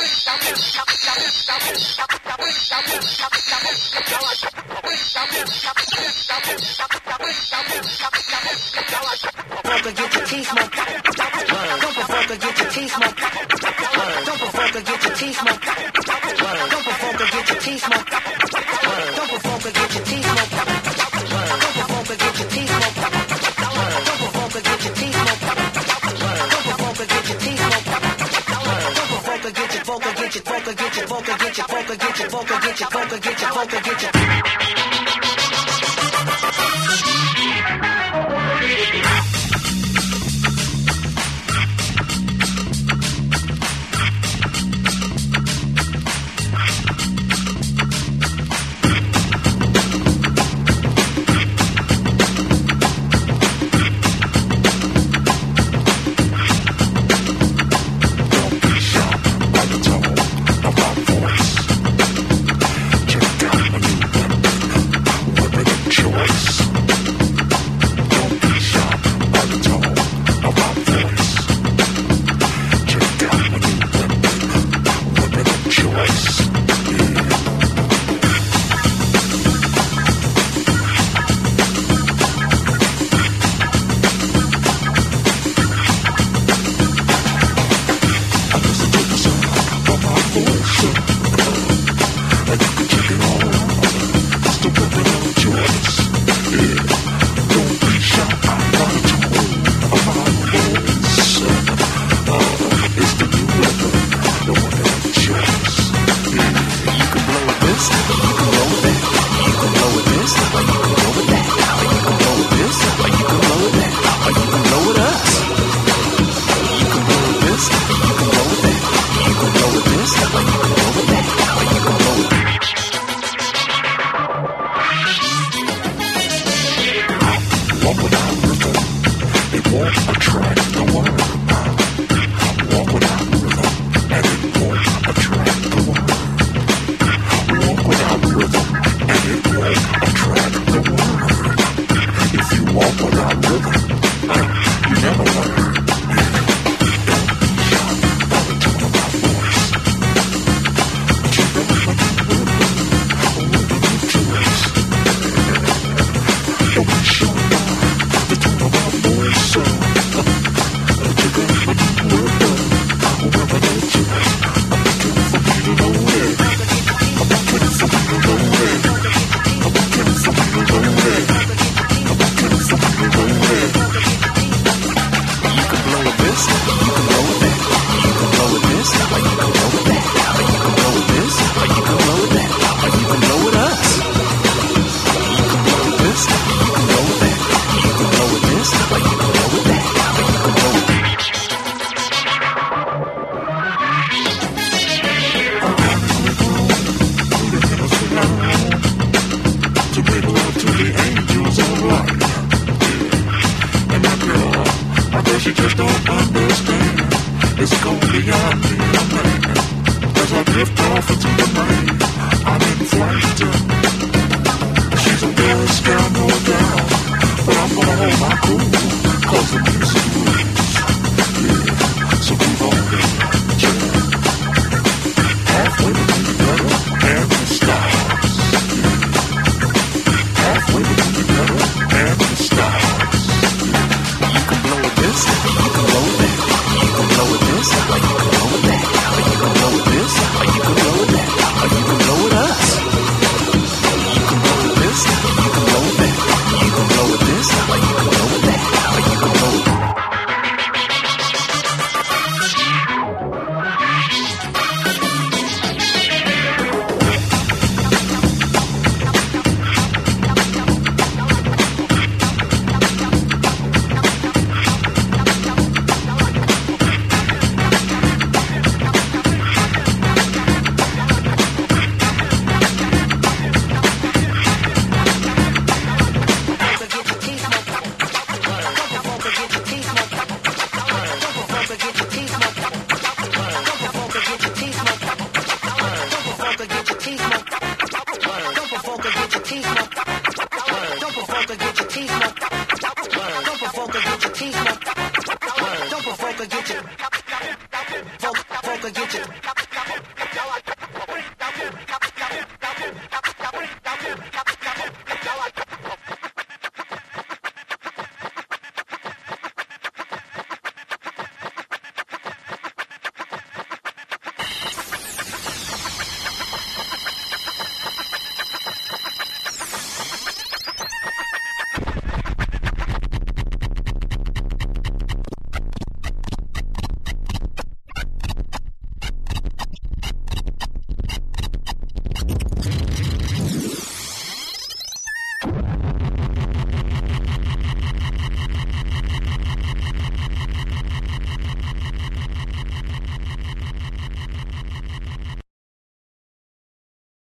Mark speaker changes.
Speaker 1: Get your teeth smoked. Don't provoke or get your teeth smoked. Don't provoke or get your teeth smoked. Don't provoke or get your teeth smoked. Don't provoke or get your teeth smoked. Don't provoke or get your teeth smoked. Don't provoke or get your teeth smoked. Don't provoke or get your teeth smoked. Don't provoke or get your vocal, get your vocal, get your vocal, get your vocal, get your vocal, get your vocal, get your vocal, get your.
Speaker 2: Choice.